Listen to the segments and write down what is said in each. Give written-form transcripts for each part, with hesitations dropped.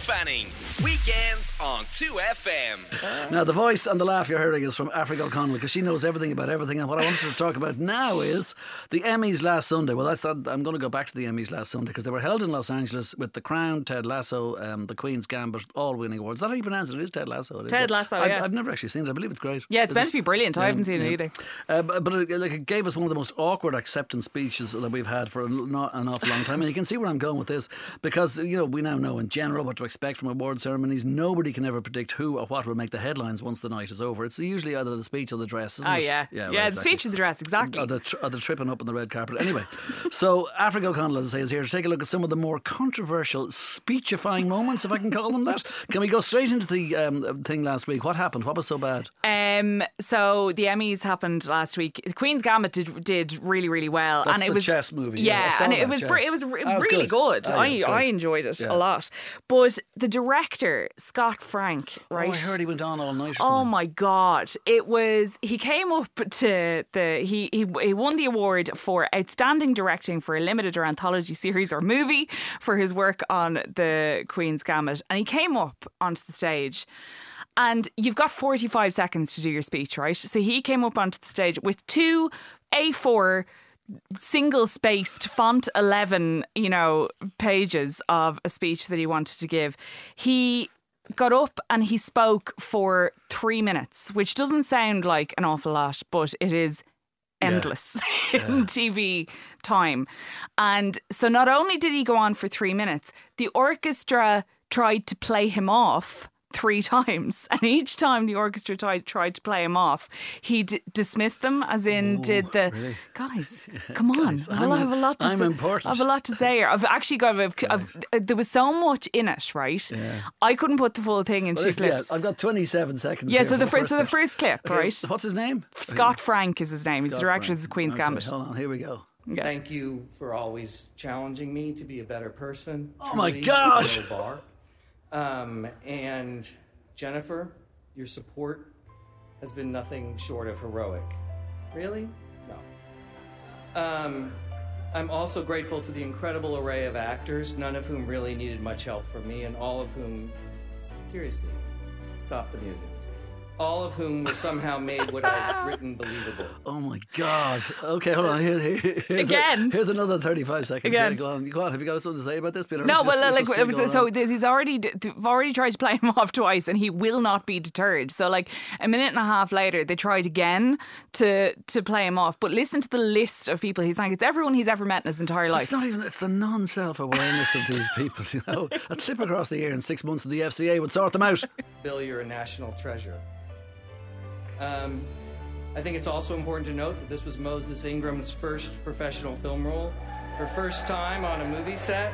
Fanning. Weekends on 2FM. Now, the voice and the laugh you're hearing is from Africa O'Connell, because she knows everything about everything. And what I wanted to talk about now is the Emmys last Sunday. Well, I'm going to go back to the Emmys last Sunday, because they were held in Los Angeles with The Crown, Ted Lasso, The Queen's Gambit, all winning awards. Is that how you pronounce it? It is Ted Lasso. It is. Ted Lasso, yeah. I've never actually seen it. I believe it's great. Yeah, it's meant to be brilliant. I haven't seen it either. But it gave us one of the most awkward acceptance speeches that we've had for an awful long time. And you can see where I'm going with this, because we now know in general what to expect from award ceremonies. Nobody can ever predict who or what will make the headlines once the night is over. It's usually either the speech or the dress, isn't it? Yeah, right, the speech or the dress, exactly. Or the tripping up on the red carpet. Anyway, so Africa O'Connell, as I say, is here to take a look at some of the more controversial speechifying moments, if I can call them that. Can we go straight into the thing last week? What happened? What was so bad? So the Emmys happened last week. The Queen's Gambit did really, really well. That's and it the was chess movie. Yeah, and it was really good. I enjoyed it a lot. But the director, Scott Frank, right? Oh, I heard he went on all night. Oh my God. He came up to he won the award for Outstanding Directing for a Limited or Anthology Series or Movie for his work on the Queen's Gambit. And he came up onto the stage. And you've got 45 seconds to do your speech, right? So he came up onto the stage with two A4 single-spaced font 11, pages of a speech that he wanted to give. He got up and he spoke for 3 minutes, which doesn't sound like an awful lot, but it is endless in TV time. And so not only did he go on for 3 minutes, the orchestra tried to play him off 3 times, and each time the orchestra tried to play him off, he dismissed them, as in really? Guys, come on, guys, I have a lot to say. important. I have a lot to say here. I've actually got there was so much in it, right? Yeah. I couldn't put the full thing in 2 clips. Yeah, I've got 27 seconds. Yeah, here so the first clip, okay, right? What's his name? Scott Frank is his name. He's the director of the Queen's Gambit. Hold on, here we go. Okay. Thank you for always challenging me to be a better person. Oh my Truly, gosh! it's a low bar. And Jennifer, your support has been nothing short of heroic. Really? No. I'm also grateful to the incredible array of actors, none of whom really needed much help from me, and all of whom, seriously, stop the music. All of whom were somehow made what I'd written believable. Oh my God. Okay, hold on. Here's another 35 seconds. Again. Yeah, go on. Have you got something to say about this, Peter? No, he's already tried to play him off twice, and he will not be deterred. So, a minute and a half later, they tried again to play him off. But listen to the list of people he's like. It's everyone he's ever met in his entire life. It's not even. It's the non-self-awareness of these people. A slip across the ear in 6 months, and the FCA would sort them out. Bill, you're a national treasure. I think it's also important to note that this was Moses Ingram's first professional film role, her first time on a movie set.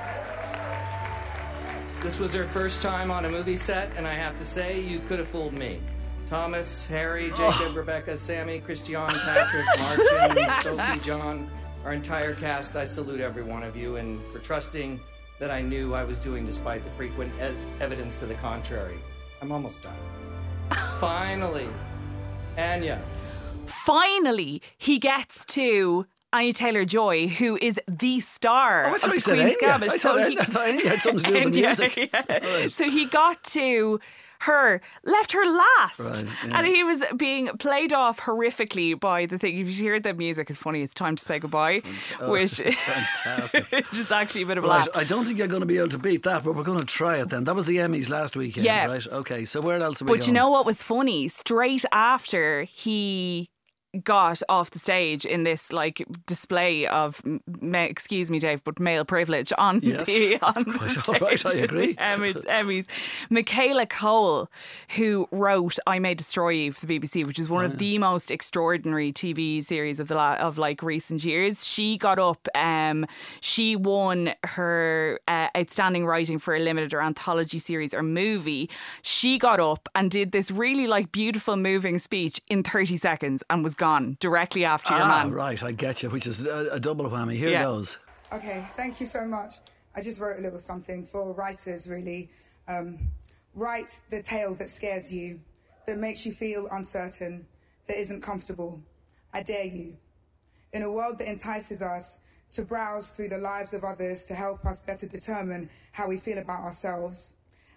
This was her first time on a movie set, and I have to say, you could have fooled me. Thomas, Harry, Jacob, Rebecca, Sammy, Christian, Patrick, Martin, Sophie, John, our entire cast, I salute every one of you, and for trusting that I knew I was doing despite the frequent evidence to the contrary. I'm almost done. Finally, Anya. Finally, he gets to Anya Taylor-Joy, who is the star of the Queen's Gambit. I thought he had something to do with the music. Right. So he got to her, left her last. Right, and he was being played off horrifically by the thing. If you hear the music, it's funny, it's Time to Say Goodbye, which is actually a bit of a laugh. I don't think you're going to be able to beat that, but we're going to try it then. That was the Emmys last weekend, right? Okay, so where else are we going? But you know what was funny? Straight after he got off the stage in this display of, excuse me Dave, but male privilege on the stage. All right, I agree. Emmys. Michaela Cole, who wrote I May Destroy You for the BBC, which is one of the most extraordinary TV series of recent years. She got up, she won her Outstanding Writing for a Limited or Anthology Series or Movie. She got up and did this really beautiful moving speech in 30 seconds and was gone directly after your man. Right, I get you, which is a double whammy. Here goes. Okay, thank you so much. I just wrote a little something for writers, really. Write the tale that scares you, that makes you feel uncertain, that isn't comfortable. I dare you. In a world that entices us to browse through the lives of others to help us better determine how we feel about ourselves,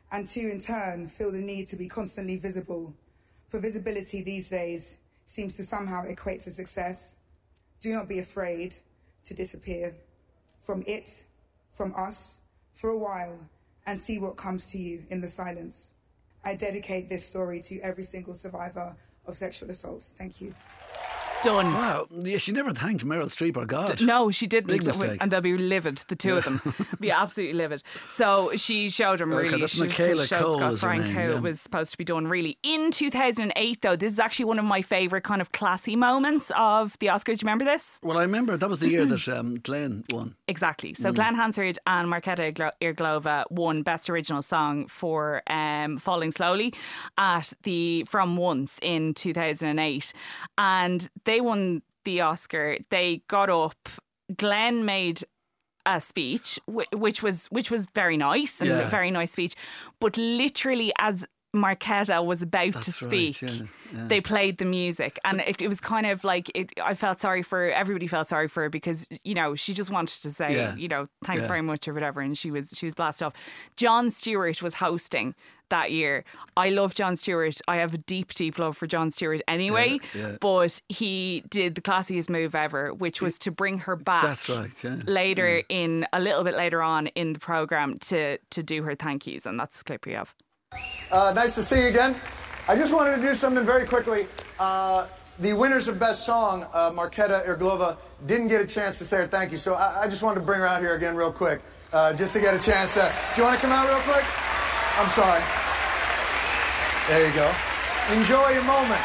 and to, in turn, feel the need to be constantly visible. For visibility these days seems to somehow equate to success. Do not be afraid to disappear from it, from us, for a while, and see what comes to you in the silence. I dedicate this story to every single survivor of sexual assault. Thank you. Done. Wow. Yeah, she never thanked Meryl Streep or God. No, she didn't. Big mistake. And they'll be livid, the two of them. Be absolutely livid. So she showed him really. that's She Michaela showed Cole Scott is her Frank name, how yeah. it was supposed to be done, really. In 2008, though, this is actually one of my favourite kind of classy moments of the Oscars. Do you remember this? Well, I remember that was the year that Glenn won. Exactly. So Glenn Hansard and Marketa Irglova won Best Original Song for Falling Slowly at the From Once in 2008. And they won the Oscar. They got up. Glenn made a speech, which was very nice and a very nice speech. But literally, as Marketa was about to speak, they played the music, and it was kind of like I felt sorry for everybody. Felt sorry for her because she just wanted to say thanks very much or whatever, and she was blasted off. Jon Stewart was hosting that year. I love Jon Stewart. I have a deep love for Jon Stewart anyway. But he did the classiest move ever, which was to bring her back. That's right. Later in a little bit later on in the programme to do her thank yous, and that's the clip we have. Nice to see you again. I just wanted to do something very quickly. The winners of Best Song, Marketa Irglova, didn't get a chance to say her thank you, so I just wanted to bring her out here again real quick, just to get a chance to... Do you want to come out real quick? I'm sorry. There you go. Enjoy your moment.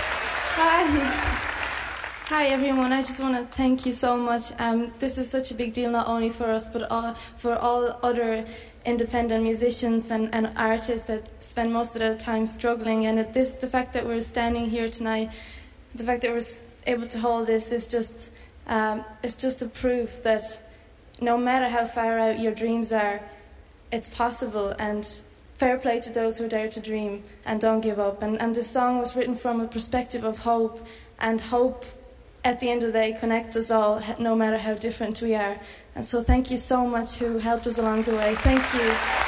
Hi everyone, I just want to thank you so much. This is such a big deal not only for us but for all other independent musicians and artists that spend most of their time struggling, and the fact that we're standing here tonight, the fact that we're able to hold this is just it's just a proof that no matter how far out your dreams are, it's possible, and fair play to those who dare to dream and don't give up. And this song was written from a perspective of hope, and hope at the end of the day connects us all, no matter how different we are. And so thank you so much who helped us along the way. Thank you.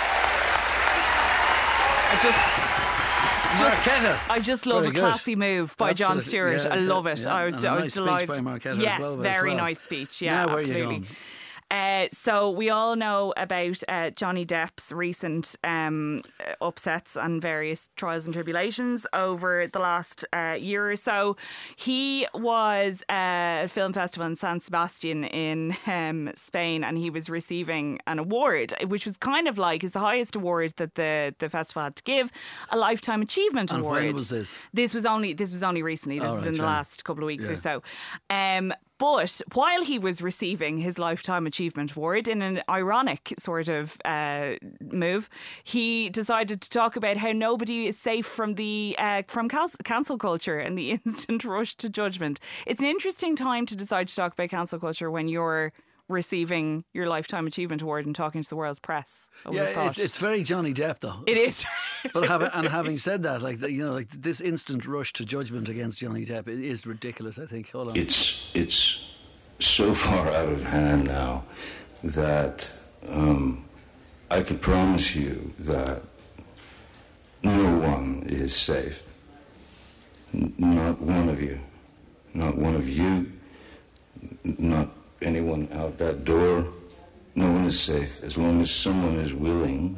I just love a classy move by Jon Stewart. I love it. I was nice delighted. Speech by Marketa yes, Irglova very as well. nice speech. Yeah, Now where absolutely. Are you going? So we all know about Johnny Depp's recent upsets and various trials and tribulations over the last year or so. He was at a film festival in San Sebastian in Spain, and he was receiving an award, which was kind of like is the highest award that the festival had to give, a Lifetime Achievement And Award. when was this? This was only recently. This was in the last couple of weeks or so. But while he was receiving his Lifetime Achievement Award in an ironic sort of move, he decided to talk about how nobody is safe from the cancel culture and the instant rush to judgment. It's an interesting time to decide to talk about cancel culture when you're receiving your Lifetime Achievement Award and talking to the world's press. It's very Johnny Depp though. It is. But having said that, like this instant rush to judgment against Johnny Depp is ridiculous. I think. Hold on. It's so far out of hand now that I can promise you that no one is safe. Not one of you. Not one of you. Not anyone out that door. No one is safe as long as someone is willing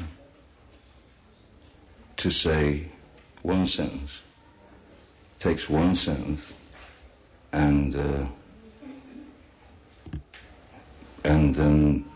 to say one sentence, takes one sentence, and then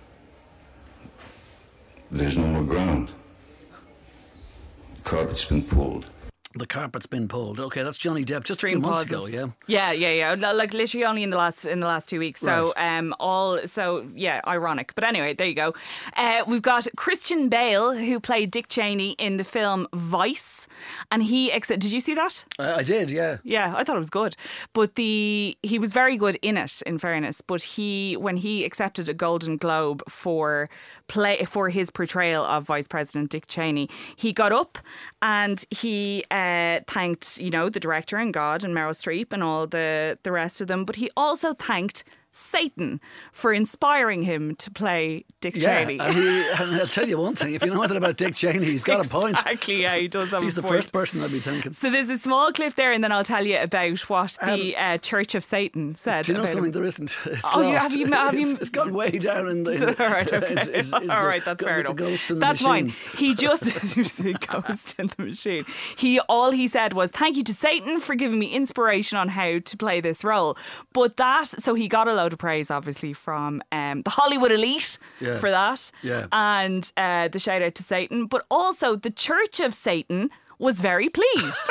there's no more ground. The carpet's been pulled. The carpet's been pulled. Okay, that's Johnny Depp just Extreme a few months pauses. ago, yeah. Yeah. Like literally only in the last 2 weeks. So ironic. But anyway, there you go. We've got Christian Bale, who played Dick Cheney in the film Vice, and did you see that? I did, yeah. Yeah, I thought it was good. But he was very good in it, in fairness. But when he accepted a Golden Globe for his portrayal of Vice President Dick Cheney, he got up and he thanked, the director and God and Meryl Streep and all the rest of them. But he also thanked Satan for inspiring him to play Dick Cheney. And I'll tell you one thing, if you know anything about Dick Cheney, he's got a point. Exactly, yeah, he does have He's a the point. first person I'd be thinking. So there's a small clip there, and then I'll tell you about what the Church of Satan said. Do you know about something? him. There isn't. It's Oh, lost. have you? It's gone way down in the. All right, okay. All right, that's fair enough. That's fine. He just ghost in the machine. All he said was, "Thank you to Satan for giving me inspiration on how to play this role." But so he got a load of praise, obviously, from the Hollywood elite for that, and the shout out to Satan. But also the Church of Satan was very pleased.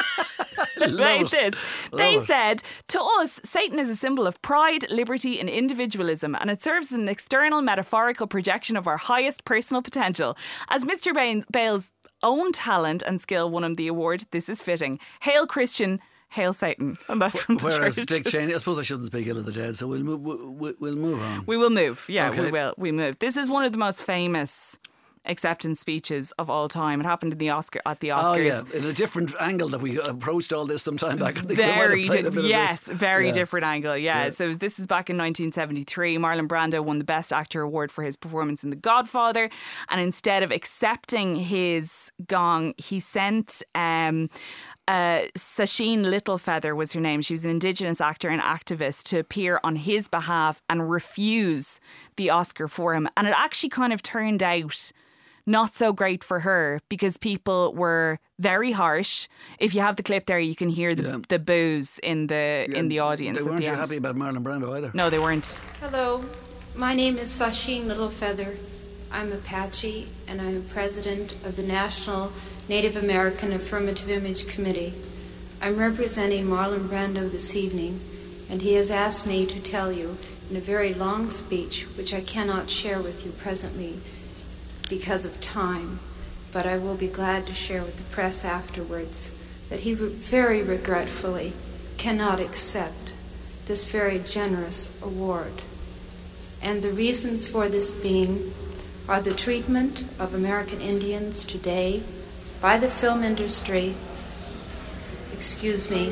About this. They said, to us, Satan is a symbol of pride, liberty and individualism, and it serves as an external metaphorical projection of our highest personal potential. As Mr. Bale's own talent and skill won him the award, this is fitting. Hail Christian, hail Satan. And that's from the Whereas Church. Dick Cheney, I suppose I shouldn't speak ill of the dead, so we'll move on. We will move, yeah, Okay. we will. We move. This is one of the most famous acceptance speeches of all time. It happened at the Oscars. Oh yeah, in a different angle that we approached all this some time back. I think we might have played a bit of this. Very different angle. Yeah. So this is back in 1973. Marlon Brando won the Best Actor award for his performance in The Godfather, and instead of accepting his gong, he sent Sacheen Littlefeather was her name. She was an Indigenous actor and activist to appear on his behalf and refuse the Oscar for him. And it actually kind of turned out not so great for her because people were very harsh. If you have the clip there, you can hear the boos in the audience. They weren't at the too end. happy about Marlon Brando either. No, they weren't. Hello, my name is Sacheen Littlefeather. I'm Apache, and I am president of the National Native American Affirmative Image Committee. I'm representing Marlon Brando this evening, and he has asked me to tell you in a very long speech, which I cannot share with you presently because of time, but I will be glad to share with the press afterwards, that he very regretfully cannot accept this very generous award. And the reasons for this being are the treatment of American Indians today by the film industry, excuse me,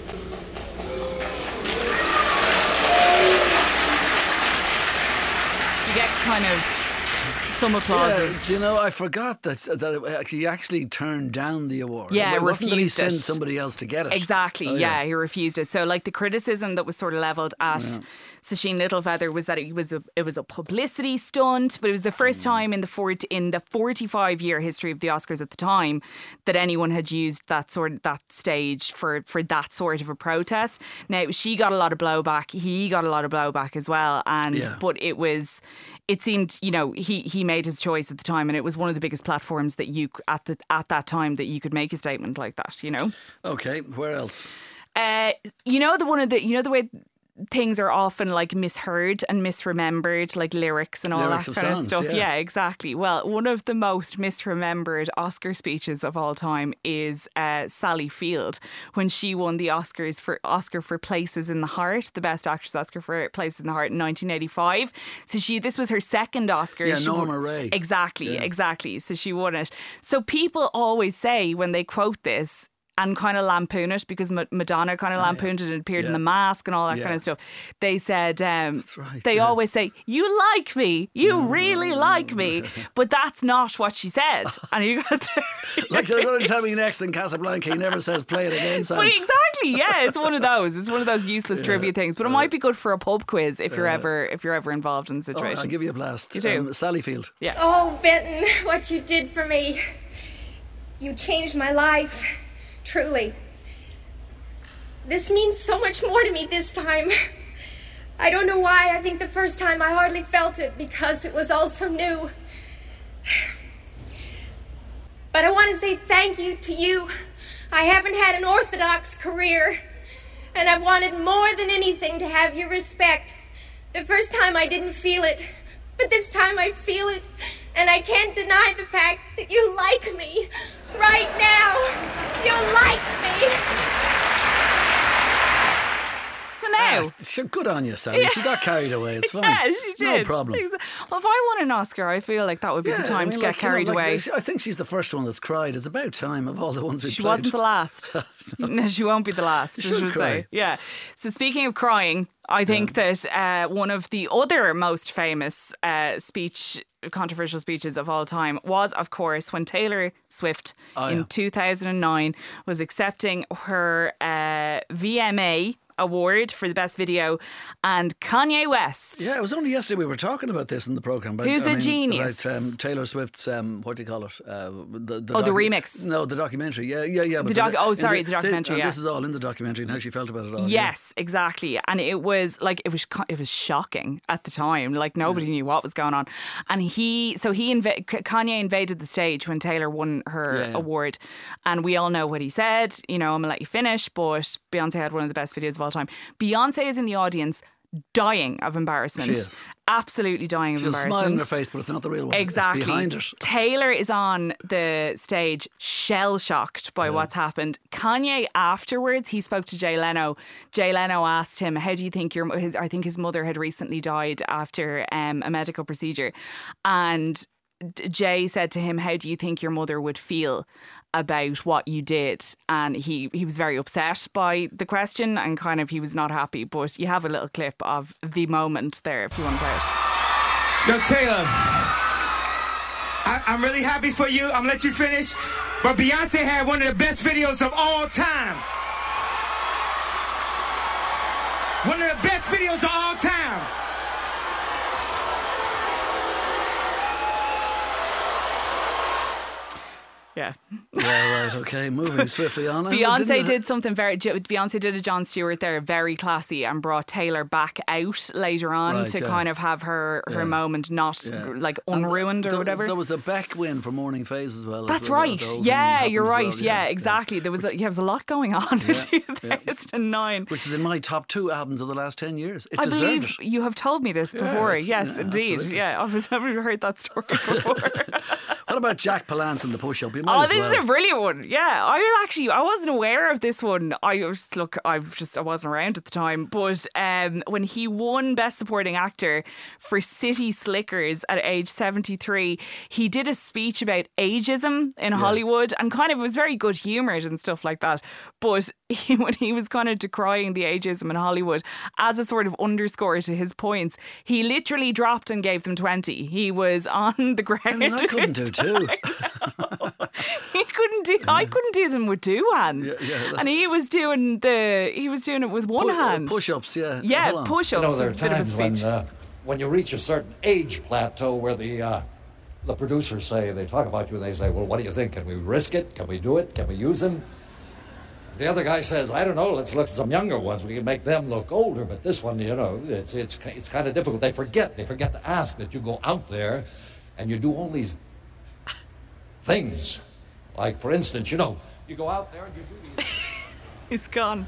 You get kind of some applauses. Yeah, you know, I forgot that he actually turned down the award. Yeah, it wasn't that he refused it. sent somebody else to get it. Exactly, Oh, yeah, he refused it. So, like, the criticism that was sort of levelled at Sacheen Littlefeather was that it was a publicity stunt, but it was the first time in the 45-year history of the Oscars at the time that anyone had used that stage for that sort of a protest. Now, she got a lot of blowback. He got a lot of blowback as well, but it seemed, you know, he made his choice at the time, and it was one of the biggest platforms that you at that time that you could make a statement like that, you know. Okay, where else? The way things are often like misheard and misremembered, like lyrics and all Lyrics that of kind songs, of stuff. yeah. Yeah, exactly. Well, one of the most misremembered Oscar speeches of all time is Sally Field, when she won the Oscar for Places in the Heart, the Best Actress Oscar for Places in the Heart in 1985. So this was her second Oscar. Yeah, She Norma won- Ray. Exactly. So she won it. So people always say when they quote this and kind of lampoon it, because Madonna kind of lampooned it and appeared in The Mask and all that kind of stuff. They said, always say, "You like me, you really like me," but that's not what she said. And you got there. Like they're going to tell me next in Casablanca, he never says play it again, Sam. But exactly, yeah, it's one of those. It's one of those useless trivia things. But it might be good for a pub quiz if you're ever involved in the Oh, situation. I'll give you a blast. You do? Sally Field. Yeah. Oh, Benton, what you did for me. You changed my life. Truly. This means so much more to me this time. I don't know why. I think the first time I hardly felt it because it was all so new. But I want to say thank you to you. I haven't had an orthodox career, and I've wanted more than anything to have your respect. The first time I didn't feel it, but this time I feel it, and I can't deny the fact that you like me. Right now, you like me. So now... good on you, Sally. She got carried away. It's fine. Yeah, she did. No problem. Well, if I won an Oscar, I feel like that would be the time to get carried away. I think she's the first one that's cried. It's about time of all the ones we've She played. wasn't the last. No, she won't be the last, She should cry. say. Yeah. So speaking of crying, I think that one of the other most famous controversial speeches of all time was, of course, when Taylor Swift in 2009 was accepting her VMA award for the best video, and Kanye West. Yeah, it was only yesterday we were talking about this in the programme. Who's a genius? About Taylor Swift's, what do you call it? The remix. No, the documentary. Yeah. The documentary. This is all in the documentary and how she felt about it all. Yes, exactly. And it was like, it was shocking at the time. Like nobody knew what was going on. And Kanye invaded the stage when Taylor won her award. And we all know what he said. You know, I'm going to let you finish, but Beyonce had one of the best videos of all time. Beyonce is in the audience dying of embarrassment. She is. Absolutely dying of embarrassment. She's smiling in her face, but it's not the real one. Exactly. Behind it. Taylor is on the stage shell-shocked by what's happened. Kanye, afterwards, he spoke to Jay Leno. Jay Leno asked him, how do you think I think his mother had recently died after a medical procedure. And Jay said to him, how do you think your mother would feel about what you did? And he was very upset by the question and kind of he was not happy. But you have a little clip of the moment there if you want to play it. Yo, Taylor, I'm really happy for you. I'm gonna let you finish. But Beyonce had one of the best videos of all time. One of the best videos of all time. Yeah. Yeah, right, okay. Moving swiftly on. Beyonce did a Jon Stewart there, very classy, and brought Taylor back out later on to kind of have her moment not like unruined or whatever. There was a Beck win for Morning Phase as well. That's right. Yeah, you're right. Yeah, exactly. There was a lot going on in 2009. Which is in my top 2 albums of the last 10 years. I believe you have told me this before. Yes, indeed. Absolutely. Yeah, I've never heard that story before. What about Jack Palance and the push-up? This is a brilliant one. Yeah, I wasn't aware of this one. I wasn't around at the time. But when he won Best Supporting Actor for City Slickers at age 73, he did a speech about ageism in Hollywood and kind of was very good humoured and stuff like that. But when he was kind of decrying the ageism in Hollywood as a sort of underscore to his points, he literally dropped and gave them 20. He was on the ground. I mean, I couldn't do 2. I couldn't do them with 2 hands. And he was doing it with one hand. Push-ups, yeah. Yeah, push-ups. You know, there are times when you reach a certain age plateau where the producers they talk about you and they say, well, what do you think? Can we risk it? Can we do it? Can we use them? The other guy says, I don't know, let's look at some younger ones. We can make them look older, but this one, you know, it's kind of difficult. They forget to ask that you go out there and you do all these things. Like, for instance, you know, you go out there and you do these... He's gone.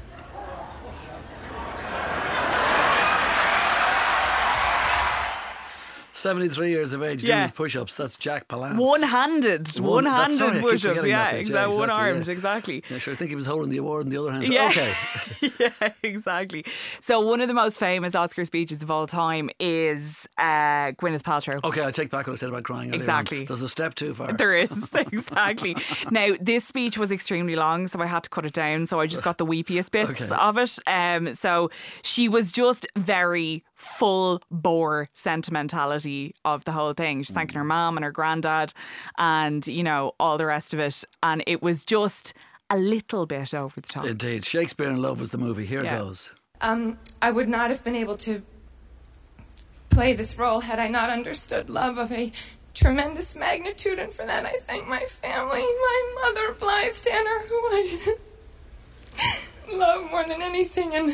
73 years of age doing his push-ups. That's Jack Palance. One-handed push-up. Yeah, exactly. One-armed, exactly. Yeah, sure. I think he was holding the award in the other hand. Yeah. Okay. Yeah, exactly. So one of the most famous Oscar speeches of all time is Gwyneth Paltrow. Okay, I take back what I said about crying. Exactly. There's a step too far. There is, exactly. Now, this speech was extremely long, so I had to cut it down. So I just got the weepiest bits of it. So she was just very full bore sentimentality of the whole thing. She's thanking her mom and her granddad and, you know, all the rest of it. And it was just a little bit over the top. Indeed. Shakespeare in Love was the movie. Here it goes. I would not have been able to play this role had I not understood love of a tremendous magnitude, and for that I thank my family, my mother, Blythe Tanner, who I love more than anything, and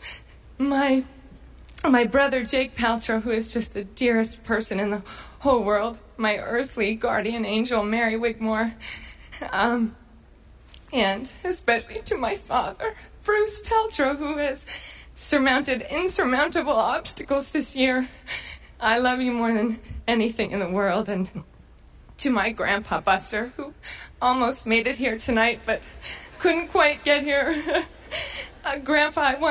my brother, Jake Paltrow, who is just the dearest person in the whole world, my earthly guardian angel, Mary Wigmore, and especially to my father, Bruce Paltrow, who has surmounted insurmountable obstacles this year. I love you more than anything in the world. And to my grandpa, Buster, who almost made it here tonight, but couldn't quite get here. Grandpa, I want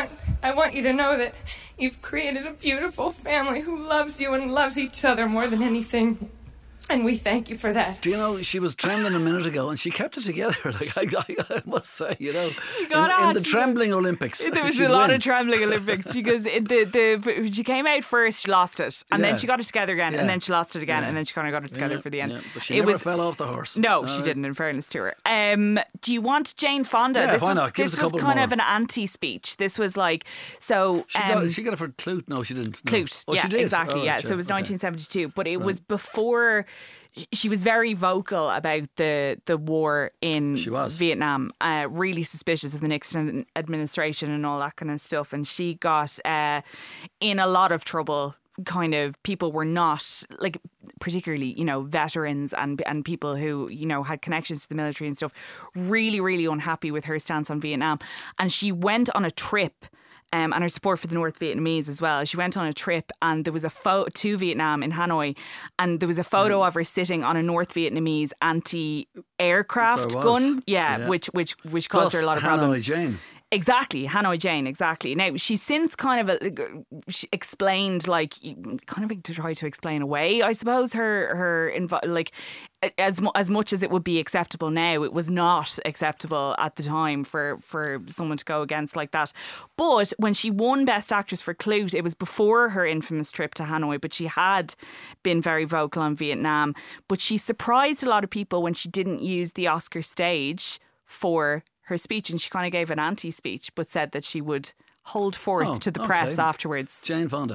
I want you to know that you've created a beautiful family who loves you and loves each other more than anything. And we thank you for that. Do you know, she was trembling a minute ago and she kept it together. Like I must say, you know, in the trembling Olympics. There was a lot of trembling Olympics. She goes, she came out first, she lost it, and then she got it together again, and then she lost it again, and then she kind of got it together for the end. Yeah. But she never fell off the horse. No, she didn't, in fairness to her. Do you want Jane Fonda? Yeah, why not? Give us a couple kind more. of an anti-speech. This was like, so... She got it for Clute? No, she didn't. No. Clute, Oh, yeah, she did? exactly, Oh, yeah. right, So it was 1972, but it was Right. before... She was very vocal about the war in Vietnam, really suspicious of the Nixon administration and all that kind of stuff. And she got in a lot of trouble. Kind of people were not, like, particularly, you know, veterans and people who, you know, had connections to the military and stuff, really, really unhappy with her stance on Vietnam. And she went on a trip. And her support for the North Vietnamese as well. She went on a trip and there was a photo to Vietnam in Hanoi, and there was a photo of her sitting on a North Vietnamese anti-aircraft gun, which caused her a lot of problems. Hanoi Jane. Exactly, Hanoi Jane, exactly. Now, she's since kind of she explained, like, kind of to try to explain away, I suppose, her like, as much as it would be acceptable now, it was not acceptable at the time for someone to go against like that. But when she won Best Actress for Clute, it was before her infamous trip to Hanoi, but she had been very vocal on Vietnam. But she surprised a lot of people when she didn't use the Oscar stage for her speech, and she kind of gave an anti-speech, but said that she would hold forth to the press afterwards. Jane Fonda.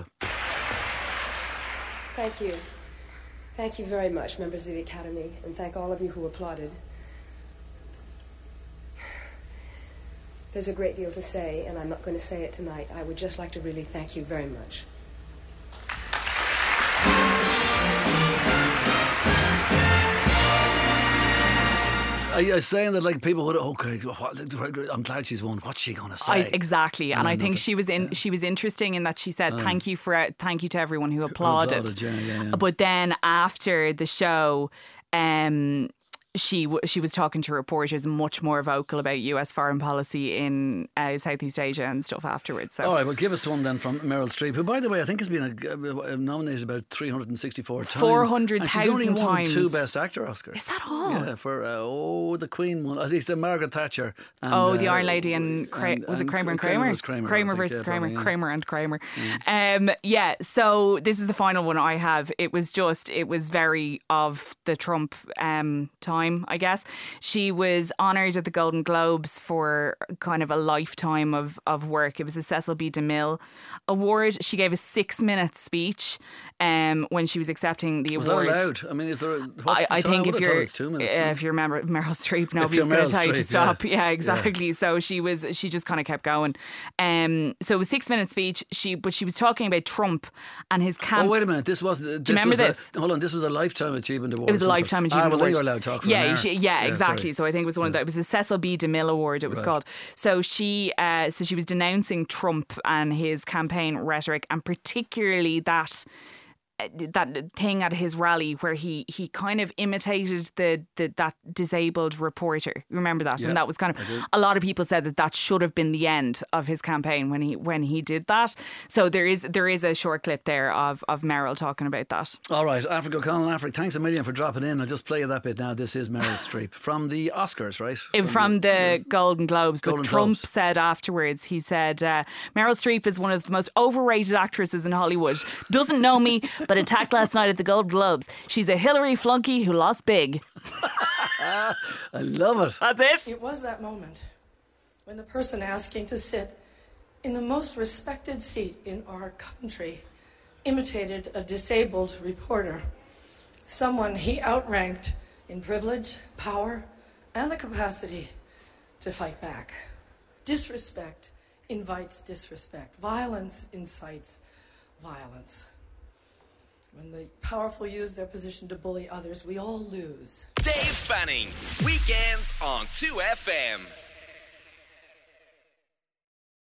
Thank you. Thank you very much, members of the Academy, and thank all of you who applauded. There's a great deal to say, and I'm not going to say it tonight. I would just like to really thank you very much. Are you saying that, like, people would, I'm glad she's won. What's she going to say? Exactly, and I think she was interesting in that she said thank you to everyone who applauded. But then after the show, she was talking to reporters, much more vocal about US foreign policy in Southeast Asia and stuff afterwards. So. All right, well, give us one then from Meryl Streep, who, by the way, I think has been nominated about 364 times. 400,000 and she's only won times. 2 Best Actor Oscars. Is that all? Yeah, for the Queen one. At least Margaret Thatcher. And, the Iron Lady and was it Kramer and Kramer? Kramer versus Kramer. Kramer and Kramer. Yeah. So this is the final one I have. It was very of the Trump time, I guess. She was honoured at the Golden Globes for kind of a lifetime of work. It was the Cecil B. DeMille Award. She gave a 6-minute speech when she was accepting the award. Was that allowed? I mean, I think if you're 2 minutes, if you're Meryl Streep, nobody's going to tell you to stop. Yeah, exactly. Yeah. So she just kind of kept going. So it was a 6-minute speech. She was talking about Trump and his campaign. Oh, wait a minute. Do you remember this? Hold on. This was a Lifetime Achievement Award. It was a Lifetime Achievement Award. Well, you were allowed to talk for exactly. So I think it was one of the, it was the Cecil B. DeMille Award, it was called. So she was denouncing Trump and his campaign rhetoric, and particularly that thing at his rally where he kind of imitated that disabled reporter. Remember that? Yeah, and that was kind of, a lot of people said that should have been the end of his campaign when he did that. So there is a short clip there of Meryl talking about that. All right, Africa Colin Afric, thanks a million for dropping in. I'll just play you that bit now. This is Meryl Streep from the Oscars, right? From the Golden Globes. But Trump said afterwards, he said, Meryl Streep is one of the most overrated actresses in Hollywood. Doesn't know me, but attacked last night at the Golden Globes. She's a Hillary flunky who lost big. I love it. That's it. It was that moment when the person asking to sit in the most respected seat in our country imitated a disabled reporter, someone he outranked in privilege, power, and the capacity to fight back. Disrespect invites disrespect. Violence incites violence. When the powerful use their position to bully others, we all lose. Dave Fanning, weekends on 2FM.